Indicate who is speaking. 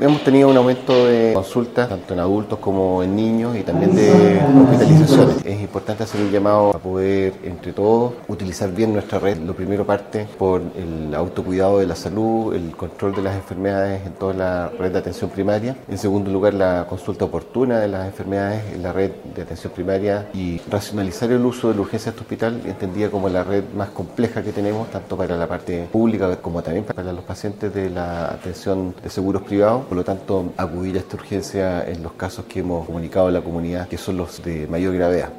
Speaker 1: Hemos tenido un aumento de consultas, tanto en adultos como en niños, y también de hospitalizaciones. Es importante hacer un llamado a poder, entre todos, utilizar bien nuestra red. Lo primero parte por el autocuidado de la salud, el control de las enfermedades en toda la red de atención primaria. En segundo lugar, la consulta oportuna de las enfermedades en la red de atención primaria y racionalizar el uso de la urgencia de este hospital, entendida como la red más compleja que tenemos, tanto para la parte pública como también para los pacientes de la atención de seguros privados. Por lo tanto, acudir a esta urgencia en los casos que hemos comunicado a la comunidad, que son los de mayor gravedad.